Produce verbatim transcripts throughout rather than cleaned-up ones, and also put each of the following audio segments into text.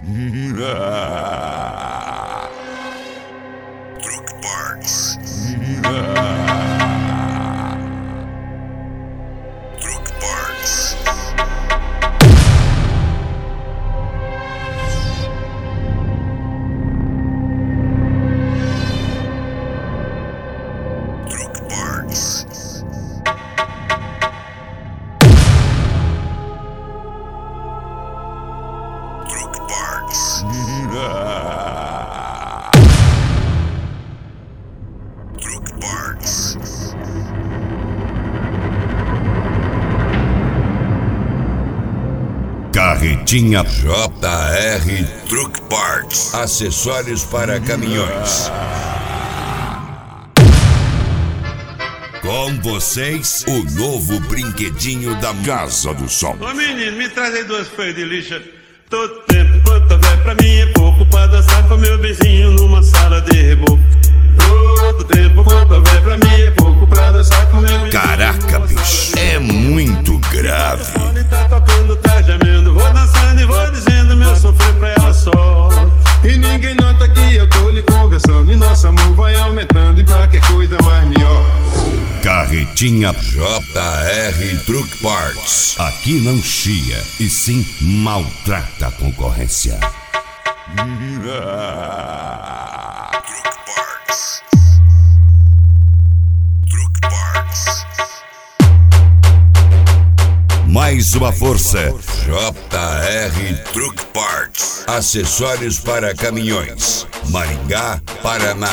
Truck Parts. Truck Parts. Truck Parts. Truck Parts. Truck Parts. Carretinha J R Truck Parts. Acessórios para caminhões. com vocês, o novo brinquedinho da Casa do Som. Ô menino, me traz aí duas folhas de lixa. Todo tempo, quanto é pra mim é pouco pra dançar com meu vizinho numa sala de reboco. Todo tempo, quanto é pra mim é pouco pra dançar com meu vizinho. Caraca, bicho, é muito grave. Ele tá tocando, tá gemendo, vou dançando e vou dizendo meu sofrer pra ela só. E ninguém nota que eu tô lhe conversando, e nosso amor vai aumentando e pra que coisa mais melhor. Carretinha J R Truck Parts. aqui não chia, e sim maltrata a concorrência. Truck Parts. Truck Parts. Mais uma força. J R Truck Parts. Acessórios para caminhões. Maringá, Paraná.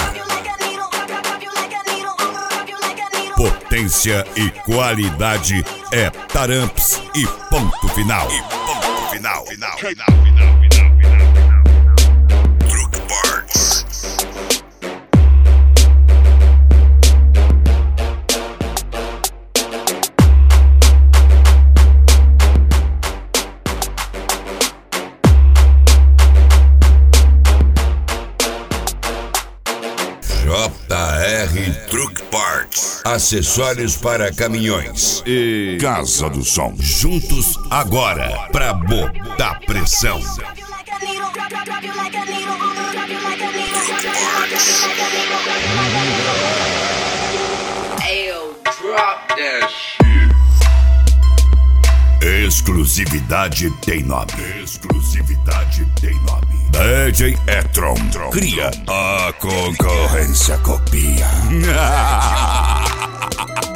Potência e qualidade é Taramps e ponto final. E ponto final. Final. Final. Truck Parts. J R Truck Parts. Acessórios para caminhões. E Casa do Som, juntos agora pra botar pressão. Ayo, drop that shit. Exclusividade tem nome. Exclusividade tem nome. D J Etron cria, a concorrência copia.